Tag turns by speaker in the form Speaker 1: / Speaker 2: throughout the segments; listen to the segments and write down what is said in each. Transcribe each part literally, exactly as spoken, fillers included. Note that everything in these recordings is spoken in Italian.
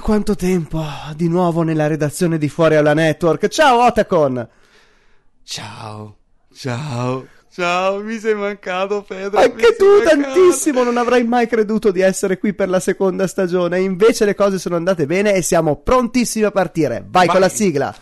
Speaker 1: quanto tempo, di nuovo nella redazione di Fuori alla Network. Ciao Otacon.
Speaker 2: Ciao, ciao, ciao, mi sei mancato, Pedro.
Speaker 1: Anche tu tantissimo, non avrei mai creduto di essere qui per la seconda stagione. Invece le cose sono andate bene e siamo prontissimi a partire. Vai, Vai. con la sigla.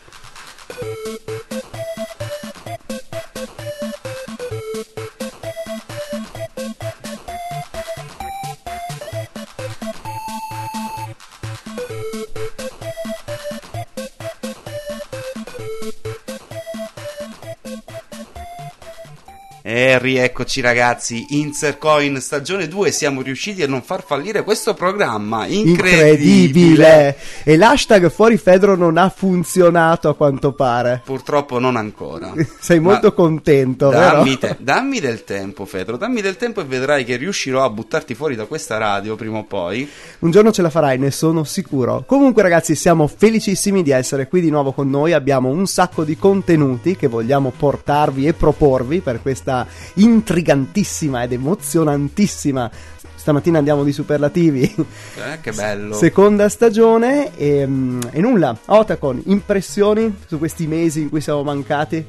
Speaker 2: E rieccoci ragazzi, Insercoin stagione due, siamo riusciti a non far fallire questo programma, incredibile. incredibile.
Speaker 1: E l'hashtag Fuori Fedro non ha funzionato a quanto pare.
Speaker 2: Purtroppo non ancora.
Speaker 1: Sei molto Ma contento,
Speaker 2: dammi,
Speaker 1: vero?
Speaker 2: Te, dammi del tempo Fedro, dammi del tempo e vedrai che riuscirò a buttarti fuori da questa radio prima o poi.
Speaker 1: Un giorno ce la farai, ne sono sicuro. Comunque ragazzi, siamo felicissimi di essere qui di nuovo con noi, abbiamo un sacco di contenuti che vogliamo portarvi e proporvi per questa intrigantissima ed emozionantissima, stamattina andiamo di superlativi,
Speaker 2: eh, che bello,
Speaker 1: seconda stagione. E, e nulla, Otacon, impressioni su questi mesi in cui siamo mancati?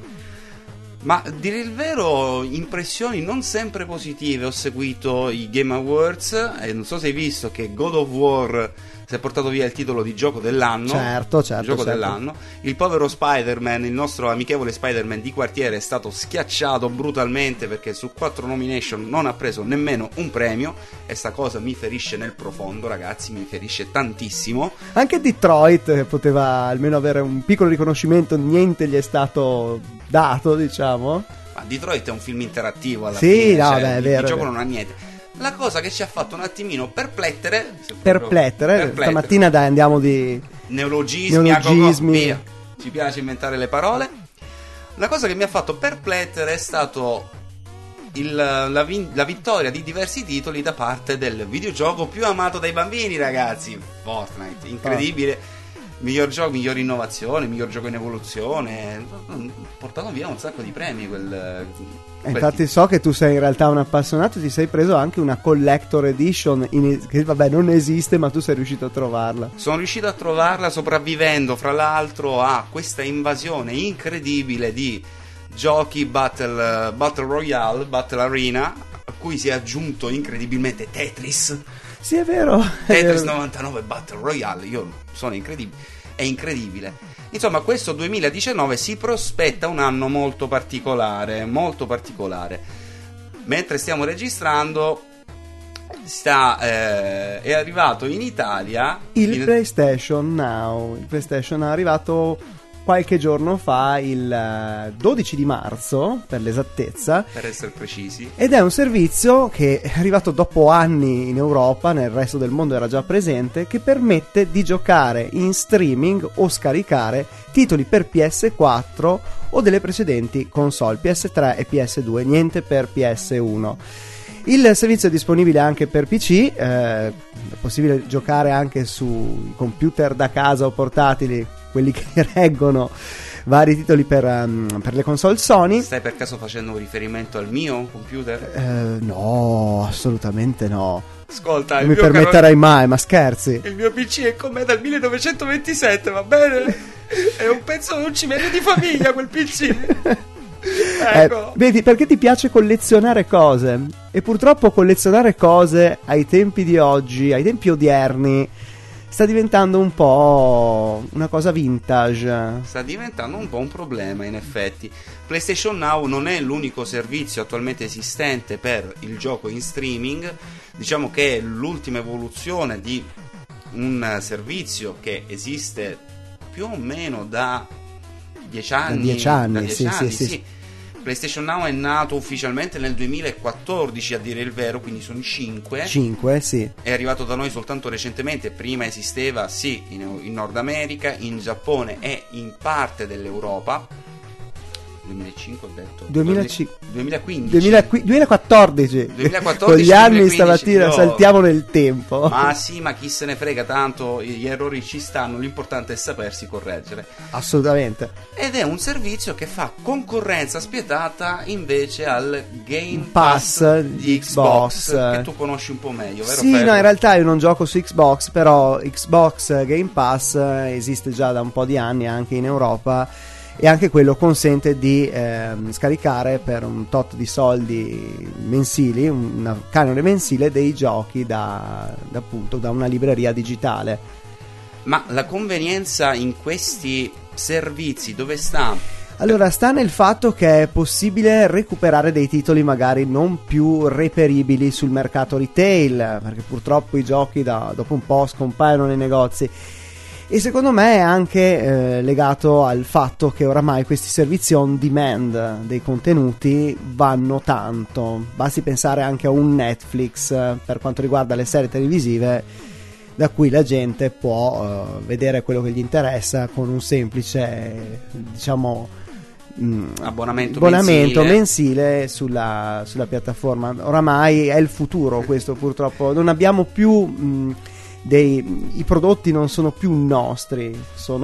Speaker 2: Ma a dire il vero, impressioni non sempre positive. Ho seguito i Game Awards e non so se hai visto che God of War si è portato via il titolo di gioco dell'anno.
Speaker 1: Certo, certo.
Speaker 2: Il gioco
Speaker 1: certo.
Speaker 2: dell'anno. Il povero Spider-Man, il nostro amichevole Spider-Man di quartiere, è stato schiacciato brutalmente perché su quattro nomination non ha preso nemmeno un premio. E sta cosa mi ferisce nel profondo, ragazzi, mi ferisce tantissimo.
Speaker 1: Anche Detroit poteva almeno avere un piccolo riconoscimento, niente gli è stato dato, diciamo.
Speaker 2: Ma Detroit è un film interattivo alla
Speaker 1: sì,
Speaker 2: fine,
Speaker 1: no,
Speaker 2: cioè,
Speaker 1: beh, è
Speaker 2: il,
Speaker 1: vero,
Speaker 2: il gioco
Speaker 1: è
Speaker 2: non ha niente. La cosa che ci ha fatto un attimino perplettere
Speaker 1: perplettere, perplettere. Stamattina dai andiamo di
Speaker 2: neologismi, neologismi. Via. Ci piace inventare le parole. La cosa che mi ha fatto perplettere è stato il, la, la vittoria di diversi titoli da parte del videogioco più amato dai bambini, ragazzi, Fortnite. Incredibile. Oh. Miglior gioco, miglior innovazione, miglior gioco in evoluzione. Portato via un sacco di premi quel, quel
Speaker 1: infatti so che tu sei in realtà un appassionato, ti sei preso anche una collector edition in, che vabbè non esiste, ma tu sei riuscito a trovarla.
Speaker 2: Sono riuscito a trovarla sopravvivendo fra l'altro a questa invasione incredibile di giochi Battle, Battle Royale, Battle Arena, a cui si è aggiunto incredibilmente Tetris.
Speaker 1: Sì, è vero.
Speaker 2: Tetris novantanove Battle Royale, io sono incredibile, è incredibile. Insomma, questo duemiladiciannove si prospetta un anno molto particolare, molto particolare. Mentre stiamo registrando, sta, eh, è arrivato in Italia
Speaker 1: il
Speaker 2: in...
Speaker 1: PlayStation Now. Il PlayStation Now è arrivato qualche giorno fa, il dodici di marzo per l'esattezza,
Speaker 2: per essere precisi,
Speaker 1: ed è un servizio che è arrivato dopo anni in Europa, nel resto del mondo era già presente, che permette di giocare in streaming o scaricare titoli per P S quattro o delle precedenti console P S tre e P S due, niente per P S uno. Il servizio è disponibile anche per P C, eh, è possibile giocare anche su computer da casa o portatili, quelli che reggono vari titoli per, um, per le console Sony.
Speaker 2: Stai per caso facendo un riferimento al mio computer?
Speaker 1: Eh, no, assolutamente no.
Speaker 2: Ascolta,
Speaker 1: non
Speaker 2: il
Speaker 1: mi
Speaker 2: mio
Speaker 1: permetterai
Speaker 2: caro...
Speaker 1: mai, ma scherzi?
Speaker 2: Il mio P C è con me dal millenovecentoventisette, va bene? È un pezzo, un cimelio di famiglia quel P C. Ecco.
Speaker 1: Eh, vedi, perché ti piace collezionare cose, e purtroppo collezionare cose ai tempi di oggi, ai tempi odierni, sta diventando un po' una cosa vintage.
Speaker 2: Sta diventando un po' un problema, in effetti. PlayStation Now non è l'unico servizio attualmente esistente per il gioco in streaming. Diciamo che è l'ultima evoluzione di un servizio che esiste più o meno da dieci anni.
Speaker 1: Da dieci anni,
Speaker 2: da dieci
Speaker 1: sì,
Speaker 2: anni,
Speaker 1: sì,
Speaker 2: sì.
Speaker 1: sì.
Speaker 2: PlayStation Now è nato ufficialmente nel duemilaquattordici, a dire il vero, quindi sono cinque.
Speaker 1: cinque, sì.
Speaker 2: È arrivato da noi soltanto recentemente. Prima esisteva, sì, in, in Nord America, in Giappone e in parte dell'Europa. duemilacinque ho detto
Speaker 1: duemilacinque
Speaker 2: duemilaquindici
Speaker 1: duemilaquattordici
Speaker 2: duemilaquattordici
Speaker 1: con gli anni
Speaker 2: duemilaquindici,
Speaker 1: stamattina
Speaker 2: io...
Speaker 1: saltiamo nel tempo.
Speaker 2: Ma sì, ma chi se ne frega, tanto gli errori ci stanno, l'importante è sapersi correggere.
Speaker 1: Assolutamente.
Speaker 2: Ed è un servizio che fa concorrenza spietata invece al Game
Speaker 1: Pass,
Speaker 2: Pass di
Speaker 1: Xbox,
Speaker 2: Xbox, che tu conosci un po' meglio, vero?
Speaker 1: Sì,
Speaker 2: Ferro?
Speaker 1: no, in realtà io non gioco su Xbox, però Xbox Game Pass esiste già da un po' di anni anche in Europa, e anche quello consente di eh, scaricare per un tot di soldi mensili, un canone mensile, dei giochi da, da appunto da una libreria digitale.
Speaker 2: Ma la convenienza in questi servizi dove sta?
Speaker 1: Allora, sta nel fatto che è possibile recuperare dei titoli magari non più reperibili sul mercato retail, perché purtroppo i giochi da, dopo un po' scompaiono nei negozi. E secondo me è anche eh, legato al fatto che oramai questi servizi on demand dei contenuti vanno tanto. Basti pensare anche a un Netflix eh, per quanto riguarda le serie televisive, da cui la gente può uh, vedere quello che gli interessa con un semplice, diciamo, mh,
Speaker 2: abbonamento,
Speaker 1: abbonamento
Speaker 2: mensile,
Speaker 1: mensile sulla, sulla piattaforma. Oramai è il futuro questo, purtroppo. Non abbiamo più... Mh, dei, i prodotti non sono più nostri,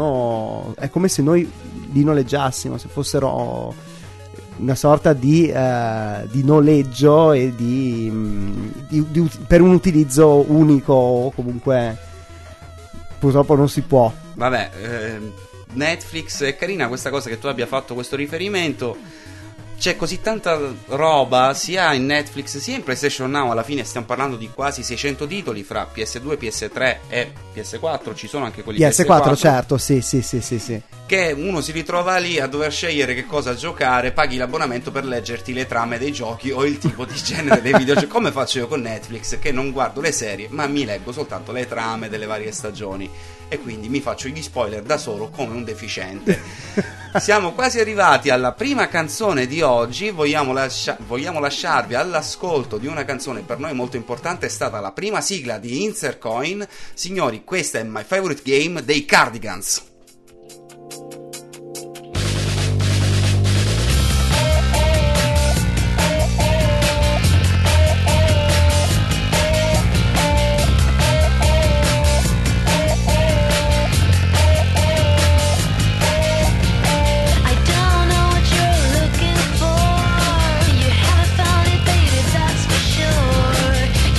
Speaker 1: sono, è come se noi li noleggiassimo, se fossero una sorta di, uh, di noleggio e di, di, di per un utilizzo unico, o comunque purtroppo non si può.
Speaker 2: Vabbè, eh, Netflix è carina questa cosa che tu abbia fatto questo riferimento. C'è così tanta roba sia in Netflix sia in PlayStation Now. Alla fine stiamo parlando di quasi seicento titoli fra P S due, P S tre e P S quattro. Ci sono anche quelli
Speaker 1: P S quattro, P S quattro, certo, sì, sì, sì, sì, sì.
Speaker 2: Che uno si ritrova lì a dover scegliere che cosa giocare, paghi l'abbonamento per leggerti le trame dei giochi o il tipo di genere dei videogiochi. Come faccio io con Netflix, che non guardo le serie ma mi leggo soltanto le trame delle varie stagioni, e quindi mi faccio gli spoiler da solo come un deficiente. Siamo quasi arrivati alla prima canzone di oggi. Vogliamo, lascia- vogliamo lasciarvi all'ascolto di una canzone per noi molto importante. È stata la prima sigla di Insert Coin. Signori, questa è My Favorite Game dei Cardigans.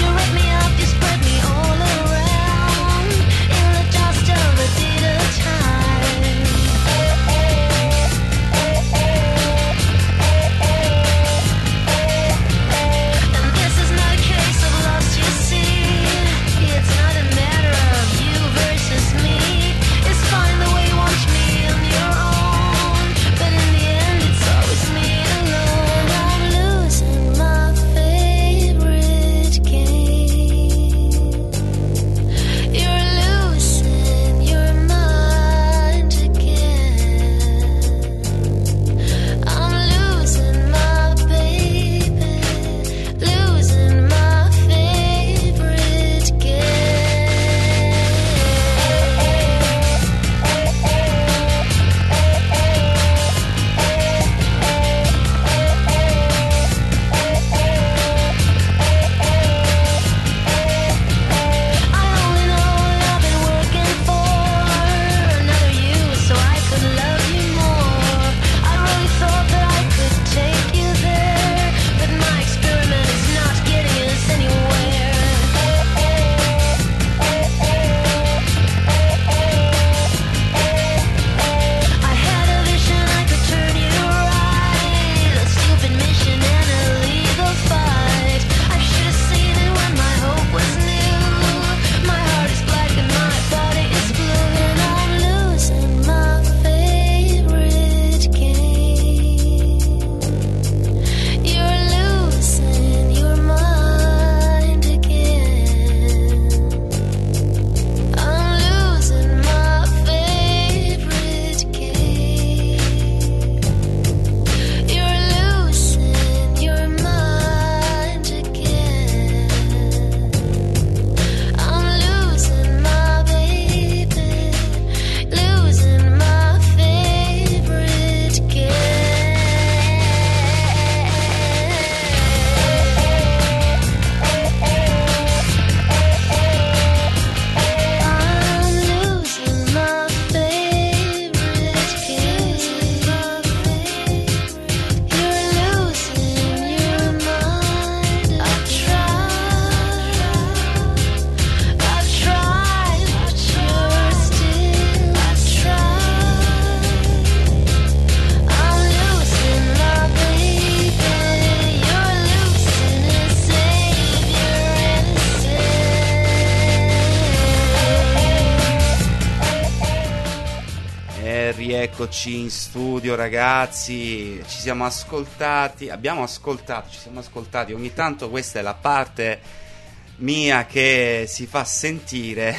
Speaker 3: Time
Speaker 2: rieccoci in studio, ragazzi. Ci siamo ascoltati, abbiamo ascoltato, ci siamo ascoltati. Ogni tanto questa è la parte mia che si fa sentire.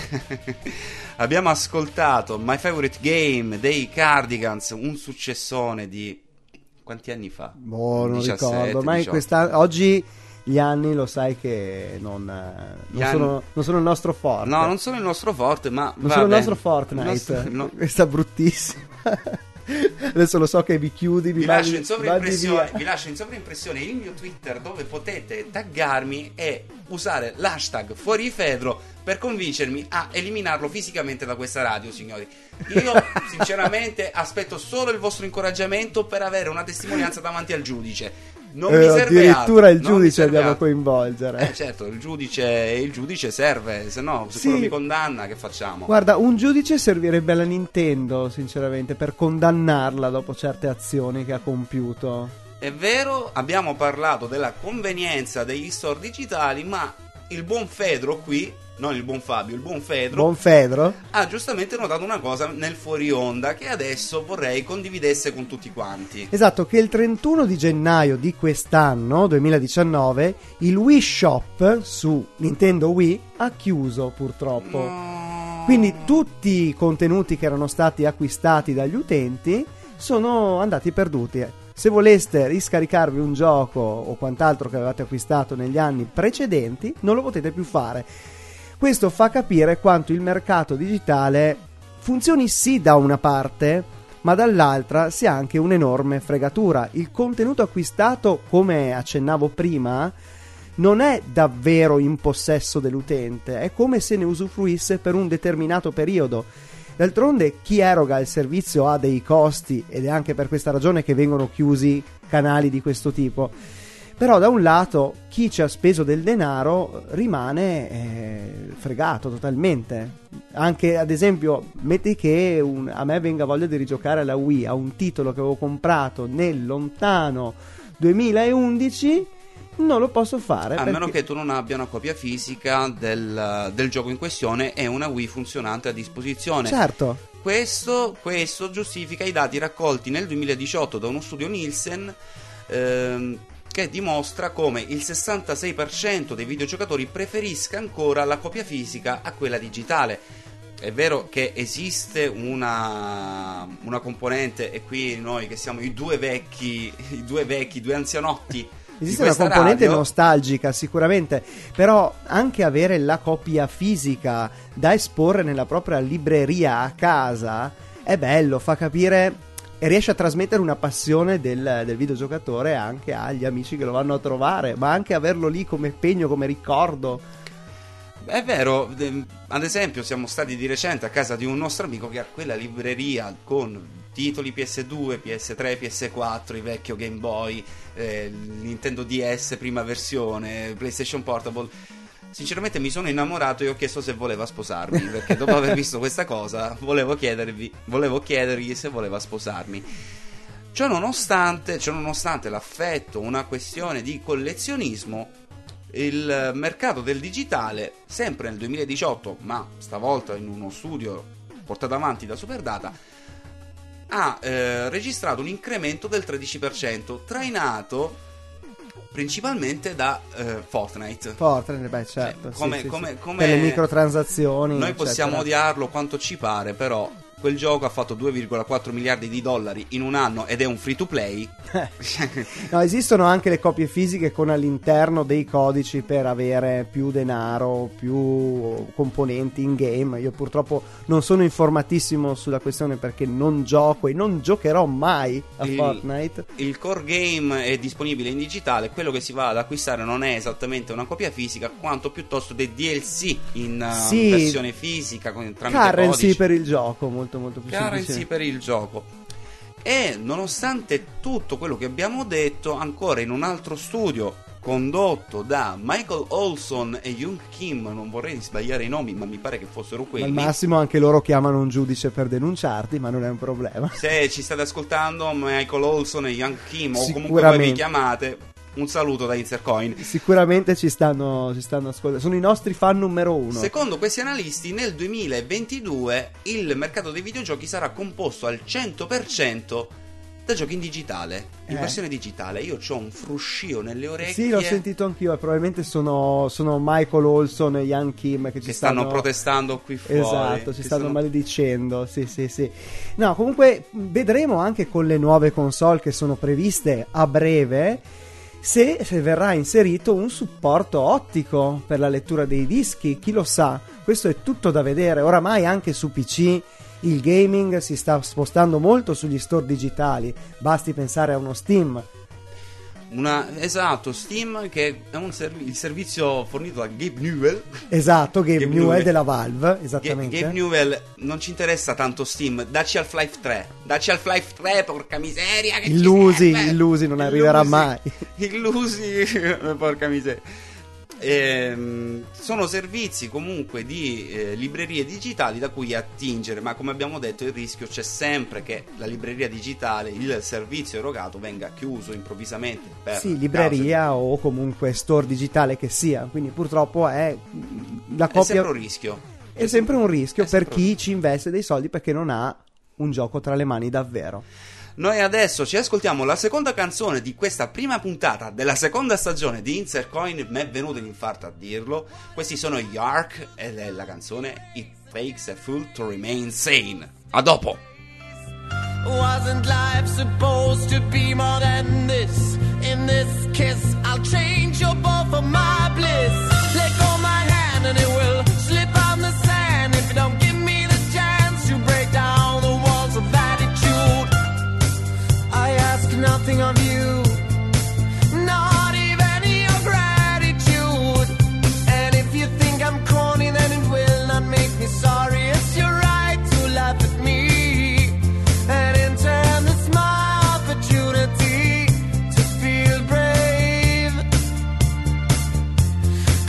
Speaker 2: Abbiamo ascoltato My Favorite Game dei Cardigans, un successone di quanti anni fa?
Speaker 1: Boh, non diciassette, ricordo. Ma questa oggi gli anni lo sai che non, non,
Speaker 2: anni...
Speaker 1: sono, non sono il nostro forte.
Speaker 2: No, non sono il nostro forte, ma
Speaker 1: non sono il nostro Fortnite. Il nostro, no. Questa bruttissima. Adesso lo so che vi chiudi, vi,
Speaker 2: vi,
Speaker 1: vadi,
Speaker 2: lascio in sovraimpressione, vi lascio in sovraimpressione il mio Twitter, dove potete taggarmi e usare l'hashtag FuoriFedro per convincermi a eliminarlo fisicamente da questa radio, signori. Io sinceramente aspetto solo il vostro incoraggiamento per avere una testimonianza davanti al giudice. Non
Speaker 1: eh,
Speaker 2: mi serve
Speaker 1: addirittura
Speaker 2: altro,
Speaker 1: il giudice dobbiamo coinvolgere.
Speaker 2: Eh certo, il giudice, il giudice serve, se no se
Speaker 1: sì.
Speaker 2: quello mi condanna che facciamo?
Speaker 1: Guarda, un giudice servirebbe alla Nintendo, sinceramente, per condannarla dopo certe azioni che ha compiuto.
Speaker 2: È vero, abbiamo parlato della convenienza degli store digitali, ma il buon Fedro qui, non il buon Fabio, il buon Fedro,
Speaker 1: buon Fedro
Speaker 2: ha giustamente notato una cosa nel fuori onda che adesso vorrei condividesse con tutti quanti.
Speaker 1: Esatto, che il trentuno di gennaio di quest'anno, duemiladiciannove, il Wii Shop su Nintendo Wii ha chiuso purtroppo.
Speaker 2: No.
Speaker 1: Quindi tutti i contenuti che erano stati acquistati dagli utenti sono andati perduti. Se voleste riscaricarvi un gioco o quant'altro che avevate acquistato negli anni precedenti, non lo potete più fare. Questo fa capire quanto il mercato digitale funzioni sì da una parte, ma dall'altra sia anche un'enorme fregatura. Il contenuto acquistato, come accennavo prima, non è davvero in possesso dell'utente, è come se ne usufruisse per un determinato periodo. D'altronde chi eroga il servizio ha dei costi, ed è anche per questa ragione che vengono chiusi canali di questo tipo. Però da un lato chi ci ha speso del denaro rimane eh, fregato totalmente. Anche ad esempio, metti che un, a me venga voglia di rigiocare alla Wii a un titolo che avevo comprato nel lontano duemilaundici, non lo posso fare.
Speaker 2: A
Speaker 1: perché...
Speaker 2: meno che tu non abbia una copia fisica del, del gioco in questione e una Wii funzionante a disposizione.
Speaker 1: Certo.
Speaker 2: Questo, questo giustifica i dati raccolti nel duemiladiciotto da uno studio Nielsen ehm, che dimostra come il sessantasei per cento dei videogiocatori preferisca ancora la copia fisica a quella digitale. È vero che esiste una, una componente, e qui noi che siamo i due vecchi, i due vecchi, i due anzianotti,
Speaker 1: esiste una componente radio nostalgica sicuramente, però anche avere la copia fisica da esporre nella propria libreria a casa è bello, fa capire e riesce a trasmettere una passione del, del videogiocatore anche agli amici che lo vanno a trovare, ma anche averlo lì come pegno, come ricordo.
Speaker 2: È vero, ad esempio siamo stati di recente a casa di un nostro amico che ha quella libreria con titoli P S due, P S tre, P S quattro, il vecchio Game Boy, eh, Nintendo D S prima versione, PlayStation Portable. Sinceramente mi sono innamorato e ho chiesto se voleva sposarmi, perché dopo aver visto questa cosa volevo chiedervi, volevo chiedergli se voleva sposarmi. Ciò nonostante, ciò nonostante l'affetto, una questione di collezionismo, il mercato del digitale, sempre nel duemiladiciotto, ma stavolta in uno studio portato avanti da Superdata, ha eh, registrato un incremento del tredici per cento, trainato principalmente da eh, Fortnite.
Speaker 1: Fortnite, beh certo,
Speaker 2: cioè, come,
Speaker 1: sì, sì,
Speaker 2: come,
Speaker 1: sì.
Speaker 2: come
Speaker 1: per le microtransazioni.
Speaker 2: Noi
Speaker 1: eccetera.
Speaker 2: Possiamo odiarlo quanto ci pare, però quel gioco ha fatto due virgola quattro miliardi di dollari in un anno ed è un free to play.
Speaker 1: No, esistono anche le copie fisiche con all'interno dei codici per avere più denaro, più componenti in game. Io purtroppo non sono informatissimo sulla questione perché non gioco e non giocherò mai a
Speaker 2: il,
Speaker 1: Fortnite.
Speaker 2: Il core game è disponibile in digitale, quello che si va ad acquistare non è esattamente una copia fisica quanto piuttosto dei D L C in uh,
Speaker 1: sì,
Speaker 2: versione fisica con, tramite
Speaker 1: currency
Speaker 2: codici.
Speaker 1: per il gioco, molto molto più
Speaker 2: currency
Speaker 1: semplice.
Speaker 2: per il gioco. E nonostante tutto quello che abbiamo detto, ancora in un altro studio condotto da Michael Olson e Young Kim, non vorrei sbagliare i nomi ma mi pare che fossero quelli,
Speaker 1: al massimo anche loro chiamano un giudice per denunciarti, ma non è un problema.
Speaker 2: Se ci state ascoltando, Michael Olson e Young Kim, o comunque voi vi chiamate, un saluto da Insercoin.
Speaker 1: Sicuramente ci stanno, ci stanno ascoltando, sono i nostri fan numero uno.
Speaker 2: Secondo questi analisti nel duemilaventidue il mercato dei videogiochi sarà composto al cento per cento da giochi in digitale, in eh. versione digitale. Io c'ho un fruscio nelle orecchie.
Speaker 1: Sì, l'ho sentito anch'io, e probabilmente sono, sono Michael Olson e Ian Kim che ci
Speaker 2: che
Speaker 1: stanno...
Speaker 2: stanno protestando qui fuori.
Speaker 1: Esatto, ci stanno
Speaker 2: sono...
Speaker 1: maledicendo. Sì, sì, sì. No, comunque vedremo anche con le nuove console che sono previste a breve se, se verrà inserito un supporto ottico per la lettura dei dischi, chi lo sa. Questo è tutto da vedere. Oramai anche su P C il gaming si sta spostando molto sugli store digitali, basti pensare a uno Steam.
Speaker 2: Una, esatto, Steam, che è un serv- il servizio fornito da Gabe Newell.
Speaker 1: Esatto, Gabe, Gabe Newell, Newell della Valve, esattamente.
Speaker 2: G- Gabe Newell, non ci interessa tanto Steam, dacci Half-Life tre, dacci Half-Life tre, porca miseria, che
Speaker 1: illusi,
Speaker 2: ci
Speaker 1: illusi, non
Speaker 2: illusi,
Speaker 1: arriverà mai.
Speaker 2: Illusi, porca miseria. Ehm, sono servizi comunque di eh, librerie digitali da cui attingere, ma come abbiamo detto il rischio c'è sempre che la libreria digitale, il servizio erogato venga chiuso improvvisamente per
Speaker 1: sì, libreria cause... o comunque store digitale che sia, quindi purtroppo è la coppia...
Speaker 2: è sempre un rischio
Speaker 1: è, è sempre un rischio per chi ci investe dei soldi perché non ha un gioco tra le mani davvero.
Speaker 2: Noi adesso ci ascoltiamo la seconda canzone di questa prima puntata della seconda stagione di Insercoin. Mi è venuto l'infarto a dirlo. Questi sono Yark ed è la canzone It Takes a Fool to Remain Sane. A dopo.
Speaker 3: Wasn't life supposed to be more than this? In this kiss I'll change your both for my bliss. Let go my hand and it will slip on the sand. If you don't give me the chance to break down the walls of attitude, I ask nothing of you, not even your gratitude. And if you think I'm corny, then it will not make me sorry. It's your right to laugh at me, and in turn it's my opportunity to feel brave.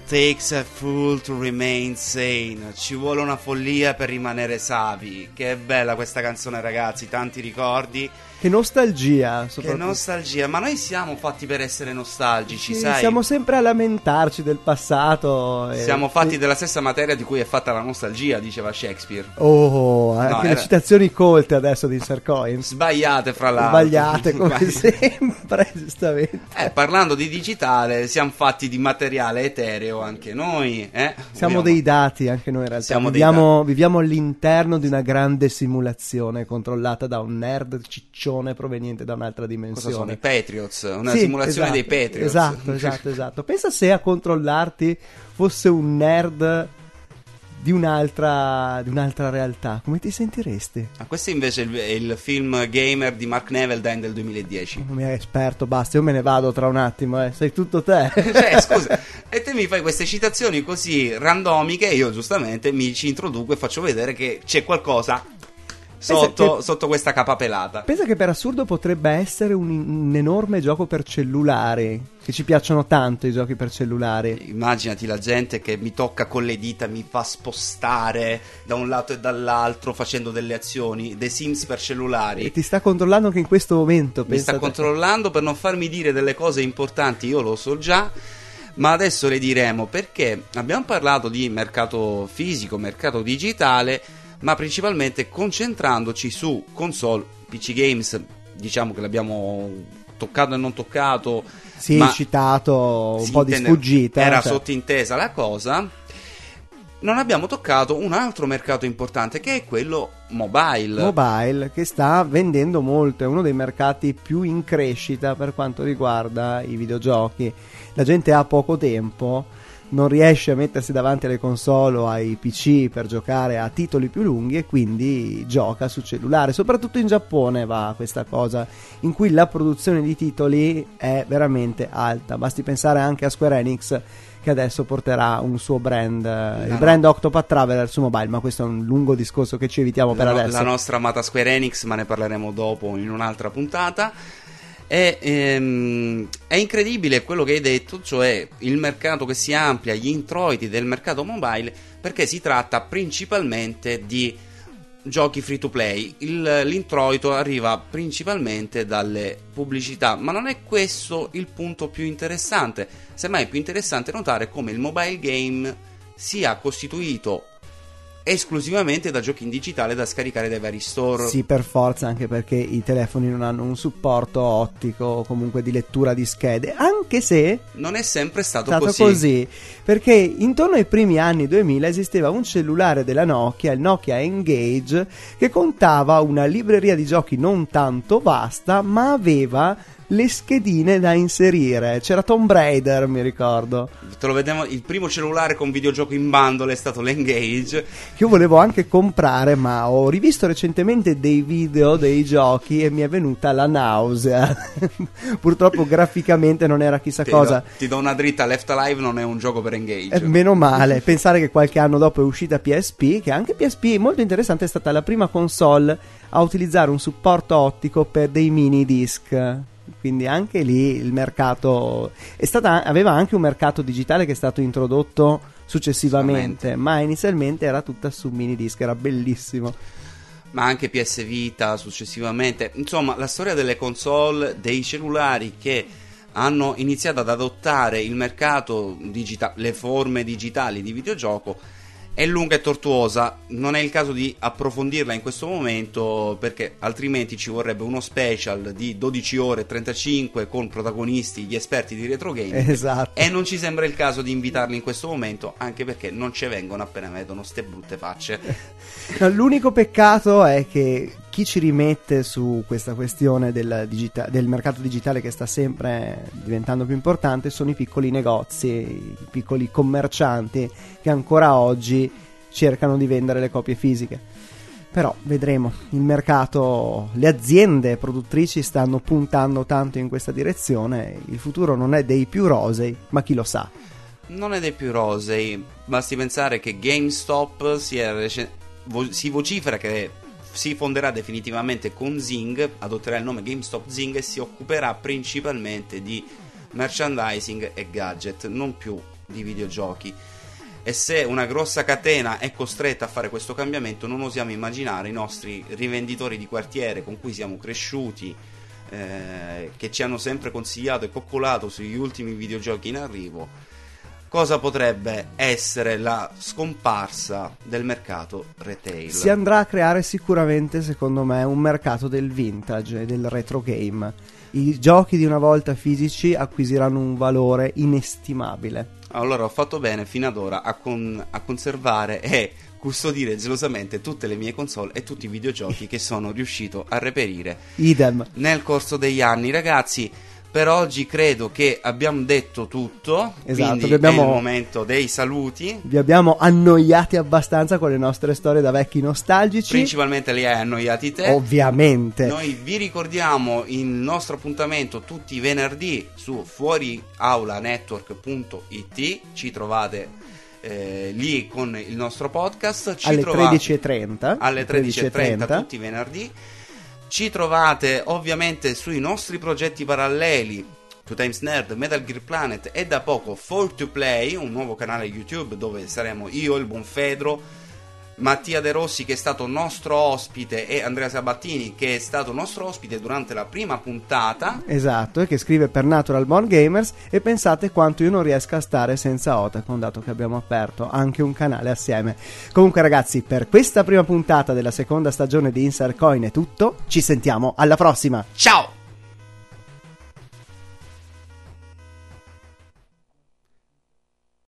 Speaker 2: takes a fool to remain sane. Ci vuole una follia per rimanere savi. Che bella questa canzone, ragazzi, tanti ricordi.
Speaker 1: Che nostalgia,
Speaker 2: Che nostalgia, ma noi siamo fatti per essere nostalgici,
Speaker 1: sì,
Speaker 2: sai?
Speaker 1: Siamo sempre a lamentarci del passato. E...
Speaker 2: Siamo fatti della stessa materia di cui è fatta la nostalgia, diceva Shakespeare.
Speaker 1: Oh, anche
Speaker 2: No,
Speaker 1: le
Speaker 2: era...
Speaker 1: citazioni colte adesso di Sir Coins.
Speaker 2: Sbagliate, fra l'altro.
Speaker 1: Sbagliate, come sempre, giustamente.
Speaker 2: Eh, parlando di digitale, siamo fatti di materiale etereo anche noi, eh?
Speaker 1: Siamo
Speaker 2: Vogliamo...
Speaker 1: dei dati anche noi in realtà.
Speaker 2: Siamo
Speaker 1: Viviamo,
Speaker 2: dei
Speaker 1: viviamo all'interno di una grande simulazione controllata da un nerd ciccione proveniente da un'altra dimensione.
Speaker 2: Cosa sono i Patriots? Una
Speaker 1: sì,
Speaker 2: simulazione
Speaker 1: esatto,
Speaker 2: dei Patriots.
Speaker 1: Esatto, esatto, esatto. Pensa se a controllarti fosse un nerd di un'altra, di un'altra realtà, come ti sentiresti?
Speaker 2: Ah, questo invece è il, è il film Gamer di Mark Neveldine del duemiladieci.
Speaker 1: Non mi è esperto, basta, io me ne vado tra un attimo, eh. Sei tutto te.
Speaker 2: Cioè, scusa, e te mi fai queste citazioni così randomiche e io giustamente mi ci introduco e faccio vedere che c'è qualcosa sotto, che, sotto questa capa pelata.
Speaker 1: Pensa che per assurdo potrebbe essere un, un enorme gioco per cellulari, che ci piacciono tanto i giochi per cellulari.
Speaker 2: Immaginati la gente che mi tocca con le dita, mi fa spostare da un lato e dall'altro facendo delle azioni, The Sims per cellulari.
Speaker 1: E ti sta controllando anche in questo momento.
Speaker 2: Mi sta controllando per non farmi dire delle cose importanti, io lo so già. Ma adesso le diremo, perché abbiamo parlato di mercato fisico, mercato digitale, ma principalmente concentrandoci su console, P C Games, diciamo che l'abbiamo toccato e non toccato.
Speaker 1: Sì,
Speaker 2: ma
Speaker 1: citato un po' di
Speaker 2: intende,
Speaker 1: sfuggita.
Speaker 2: Era
Speaker 1: cioè.
Speaker 2: sottintesa la cosa. Non abbiamo toccato un altro mercato importante, che è quello mobile.
Speaker 1: Mobile, che sta vendendo molto, è uno dei mercati più in crescita per quanto riguarda i videogiochi. La gente ha poco tempo, non riesce a mettersi davanti alle console o ai P C per giocare a titoli più lunghi e quindi gioca su cellulare. Soprattutto in Giappone va questa cosa, in cui la produzione di titoli è veramente alta. Basti pensare anche a Square Enix, che adesso porterà un suo brand, no, il brand no. Octopath Traveler su mobile, ma questo è un lungo discorso che ci evitiamo per
Speaker 2: la,
Speaker 1: adesso.
Speaker 2: La nostra amata Square Enix, ma ne parleremo dopo in un'altra puntata. È, ehm, è incredibile quello che hai detto, cioè il mercato che si amplia, gli introiti del mercato mobile, perché si tratta principalmente di giochi free to play. Il, l'introito arriva principalmente dalle pubblicità, ma non è questo il punto più interessante. Semmai è più interessante notare come il mobile game sia costituito esclusivamente da giochi in digitale da scaricare dai vari store.
Speaker 1: Sì, per forza, anche perché i telefoni non hanno un supporto ottico o comunque di lettura di schede, anche se
Speaker 2: non è sempre stato,
Speaker 1: stato
Speaker 2: così.
Speaker 1: così, perché intorno ai primi anni duemila esisteva un cellulare della Nokia, il Nokia Engage, che contava una libreria di giochi non tanto vasta, ma aveva le schedine da inserire. C'era Tomb Raider, mi ricordo.
Speaker 2: Te lo vediamo, il primo cellulare con videogioco in bundle è stato l'Engage,
Speaker 1: che io volevo anche comprare, ma ho rivisto recentemente dei video dei giochi e mi è venuta la nausea. Purtroppo graficamente non era chissà
Speaker 2: ti
Speaker 1: cosa.
Speaker 2: Do, ti do una dritta, Left Alive non è un gioco per Engage.
Speaker 1: Eh, meno male. Pensare che qualche anno dopo è uscita P S P, che anche P S P, molto interessante, è stata la prima console a utilizzare un supporto ottico per dei mini disc. Quindi anche lì il mercato è stata, aveva anche un mercato digitale che è stato introdotto successivamente, ma inizialmente era tutta su mini disc, era bellissimo.
Speaker 2: Ma anche P S Vita successivamente. Insomma, la storia delle console, dei cellulari che hanno iniziato ad adottare il mercato digitale, le forme digitali di videogioco, è lunga e tortuosa. Non è il caso di approfondirla in questo momento, perché altrimenti ci vorrebbe uno special di dodici ore e trentacinque con protagonisti gli esperti di retro gaming.
Speaker 1: Esatto.
Speaker 2: E non ci sembra il caso di invitarli in questo momento, anche perché non ci vengono appena vedono ste brutte facce.
Speaker 1: L'unico peccato è che chi ci rimette su questa questione del, digita- del mercato digitale, che sta sempre diventando più importante, sono i piccoli negozi, i piccoli commercianti che ancora oggi cercano di vendere le copie fisiche. Però vedremo, il mercato, le aziende produttrici stanno puntando tanto in questa direzione, il futuro non è dei più rosei, ma chi lo sa.
Speaker 2: Non è dei più rosei, basti pensare che GameStop si, è rec- vo- si vocifera che si fonderà definitivamente con Zing, adotterà il nome GameStop Zing e si occuperà principalmente di merchandising e gadget, non più di videogiochi. E se una grossa catena è costretta a fare questo cambiamento, non osiamo immaginare i nostri rivenditori di quartiere con cui siamo cresciuti, eh, che ci hanno sempre consigliato e coccolato sugli ultimi videogiochi in arrivo, cosa potrebbe essere la scomparsa del mercato retail.
Speaker 1: Si andrà a creare sicuramente, secondo me, un mercato del vintage e del retro game. I giochi di una volta fisici acquisiranno un valore inestimabile.
Speaker 2: Allora ho fatto bene fino ad ora a, con- a conservare e custodire gelosamente tutte le mie console e tutti i videogiochi che sono riuscito a reperire
Speaker 1: Idem.
Speaker 2: nel corso degli anni. Ragazzi, per oggi credo che abbiamo detto tutto.
Speaker 1: Esatto,
Speaker 2: quindi
Speaker 1: vi abbiamo,
Speaker 2: è il momento dei saluti.
Speaker 1: Vi abbiamo annoiati abbastanza con le nostre storie da vecchi nostalgici.
Speaker 2: Principalmente li hai annoiati te.
Speaker 1: Ovviamente.
Speaker 2: Noi vi ricordiamo il nostro appuntamento tutti i venerdì su fuoriaulanetwork punto it. Ci trovate eh, lì con il nostro podcast. Ci
Speaker 1: alle
Speaker 2: trovate
Speaker 1: tredici e trenta.
Speaker 2: alle tredici e trenta tutti i venerdì. Ci trovate ovviamente sui nostri progetti paralleli, Two Times Nerd, Metal Gear Planet e da poco For to Play, un nuovo canale YouTube dove saremo io, il buon Fedro, Mattia De Rossi che è stato nostro ospite e Andrea Sabattini che è stato nostro ospite durante la prima puntata.
Speaker 1: Esatto, e che scrive per Natural Born Gamers. E pensate quanto io non riesca a stare senza Otacon, dato che abbiamo aperto anche un canale assieme. Comunque ragazzi, per questa prima puntata della seconda stagione di Insert Coin è tutto, ci sentiamo alla prossima.
Speaker 2: Ciao!